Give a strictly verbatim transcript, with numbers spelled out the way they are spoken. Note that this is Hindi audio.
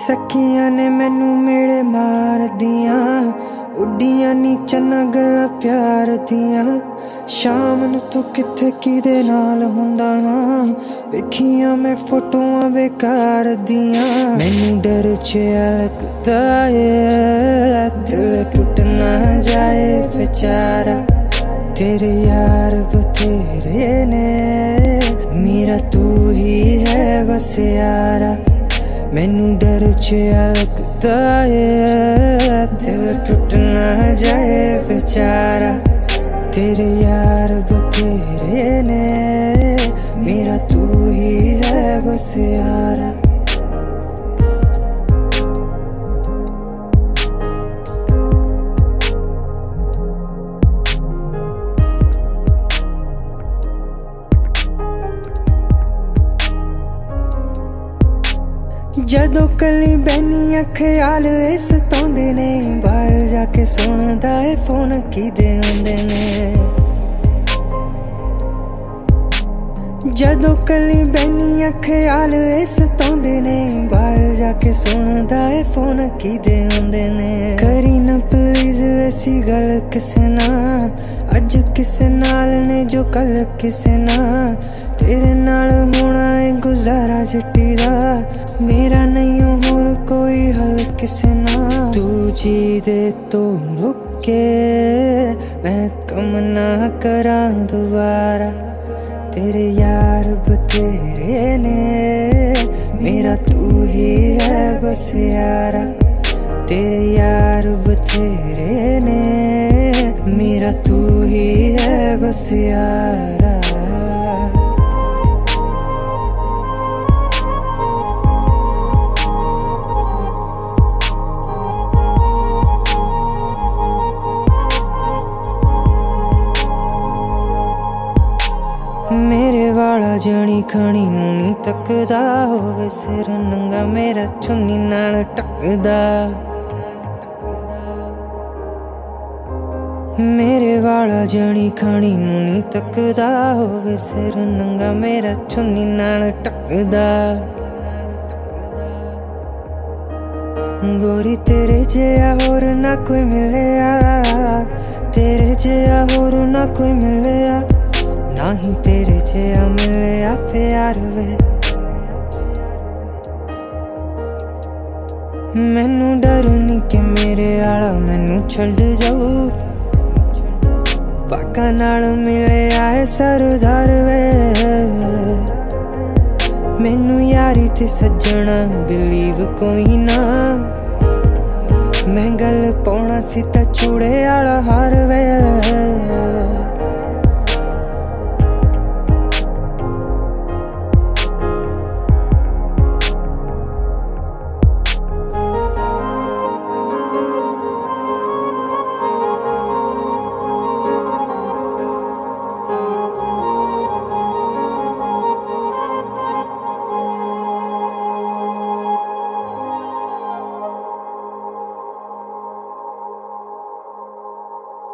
सखियां ने मैनू मेरे मार दिया, उड्डियां नी चन्ना गल्लां प्यार दियां। शाम नू तू किथे किदे नाल हुंदा हां, वेखियां मैं फोटोआं बेकार दियां। मैनू डर च लगदा ऐ दिल टुट ना जाए बेचारा, तेरे यार बतेरे ने मेरा तू ही है बस यारा। मैनू डर च लगदा ऐ दिल टुट ना जाए बेचारा, तेरे यार बतेरे ने मेरा तू ही है बस यारा। जदों कली बहनियां ख्याल ए सताउंदे ने, बाहर जाके सुनदा ए फोन किदे आंदे ने। जदों कली बहनियां ख्याल ए सताउंदे ने, बाहर जाके सुनदा ए फोन किदे आंदे ने। करी ना प्लीज ऐसी गल किसे ना, अज किसे नाल ने जो कल किसे ना। तेरे नाल होना है गुजारा चिट्टी दा, मेरा नहीं होर कोई हल किसे ना। तू जी दे तो रुके मैं कम ना करा दोबारा, तेरे यार बतेरे ने मेरा तू ही है बस यारा। तेरे यार बतेरे ने मेरा तू ही है बस यारा। मेरे वाला जनी खणी नू नी तकदा, होवे सिर नंगा मेरा चुन्नी नाल टकदा। मेरे वाला जनी खणी नू नी तकदा, होवे सिर नंगा मेरा चुन्नी नाल टकदा। गोरी तेरे जिहा होर ना कोई मिलिया, तेरे जिहा होर ना कोई मिलिया, ना ही तेरे जिहा मिलिया प्यार वे। मैनू डर नी कि मेरे आला मैनू छड्ड जाऊ, पाका नाल मिलिया है सरदार वे। मैनू यारी ते सज्जणा बिलीव कोई ना, मैं गल पाउणा सी तां चूड़े आला हार वे।